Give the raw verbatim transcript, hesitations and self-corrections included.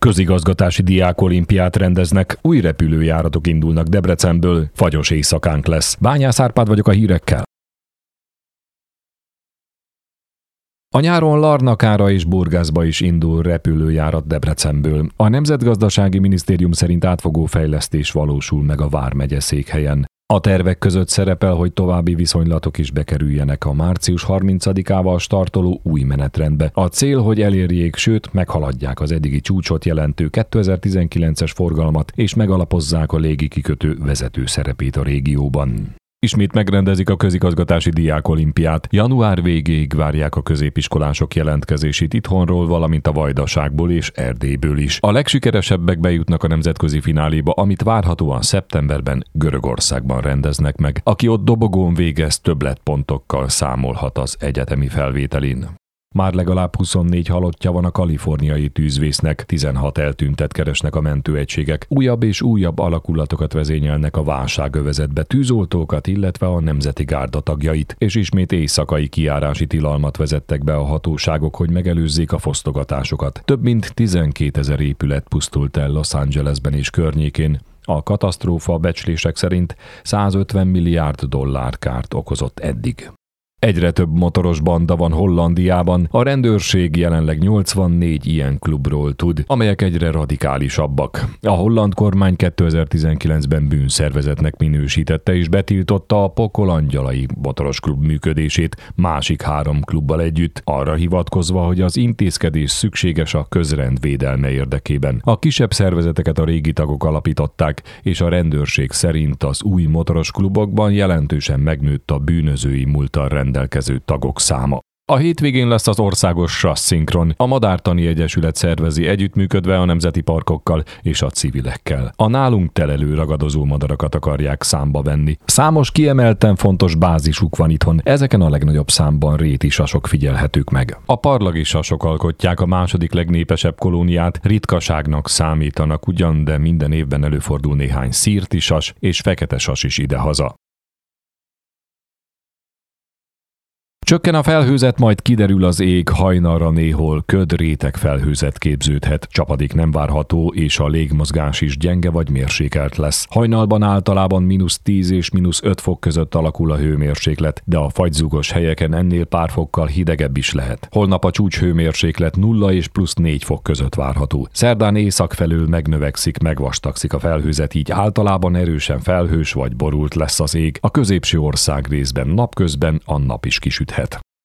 Közigazgatási diákolimpiát rendeznek, új repülőjáratok indulnak Debrecenből, fagyos éjszakánk lesz. Bányász Árpád vagyok a hírekkel. A nyáron Larnakára és Burgászba is indul repülőjárat Debrecenből. A Nemzetgazdasági Minisztérium szerint átfogó fejlesztés valósul meg a vármegye székhelyen. A tervek között szerepel, hogy további viszonylatok is bekerüljenek a március harmincadikával startoló új menetrendbe. A cél, hogy elérjék, sőt meghaladják az eddigi csúcsot jelentő kétezer-tizenkilences forgalmat, és megalapozzák a légikikötő vezető szerepét a régióban. Ismét megrendezik a közigazgatási diákolimpiát. Január végéig várják a középiskolások jelentkezését itthonról, valamint a Vajdaságból és Erdélyből is. A legsikeresebbek bejutnak a nemzetközi fináléba, amit várhatóan szeptemberben Görögországban rendeznek meg. Aki ott dobogón végez, többletpontokkal számolhat az egyetemi felvételin. Már legalább huszonnégy halottja van a kaliforniai tűzvésznek, tizenhat eltűntet keresnek a mentőegységek. Újabb és újabb alakulatokat vezényelnek a válságövezetbe, tűzoltókat, illetve a Nemzeti Gárda tagjait, és ismét éjszakai kijárási tilalmat vezettek be a hatóságok, hogy megelőzzék a fosztogatásokat. Több mint tizenkétezer épület pusztult el Los Angelesben és környékén. A katasztrófa becslések szerint százötven milliárd dollár kárt okozott eddig. Egyre több motoros banda van Hollandiában, a rendőrség jelenleg nyolcvannégy ilyen klubról tud, amelyek egyre radikálisabbak. A holland kormány kétezer-tizenkilencben bűnszervezetnek minősítette és betiltotta a Pokol Angyalai motoros klub működését másik három klubbal együtt, arra hivatkozva, hogy az intézkedés szükséges a közrend védelme érdekében. A kisebb szervezeteket a régi tagok alapították, és a rendőrség szerint az új motoros klubokban jelentősen megnőtt a bűnözői múlttal rendelkező tagok száma. A hétvégén lesz az országos sasszszinkron. A Madártani Egyesület szervezi együttműködve a nemzeti parkokkal és a civilekkel. A nálunk telelő ragadozó madarakat akarják számba venni. Számos kiemelten fontos bázisuk van itthon, ezeken a legnagyobb számban réti sasok figyelhetők meg. A parlagi sasok alkotják a második legnépesebb kolóniát, ritkaságnak számítanak ugyan, de minden évben előfordul néhány szirti sas és fekete sas is idehaza. Csökken a felhőzet, majd kiderül az ég, hajnalra néhol köd réteg felhőzet képződhet, csapadék nem várható, és a légmozgás is gyenge vagy mérsékelt lesz. Hajnalban általában mínusz tíz és mínusz öt fok között alakul a hőmérséklet, de a fagyzugos helyeken ennél pár fokkal hidegebb is lehet. Holnap a csúcshőmérséklet nulla és plusz négy fok között várható. Szerdán észak felől megnövekszik, megvastagszik a felhőzet, így általában erősen felhős vagy borult lesz az ég. A középső ország részben napközben a nap is kisüthet.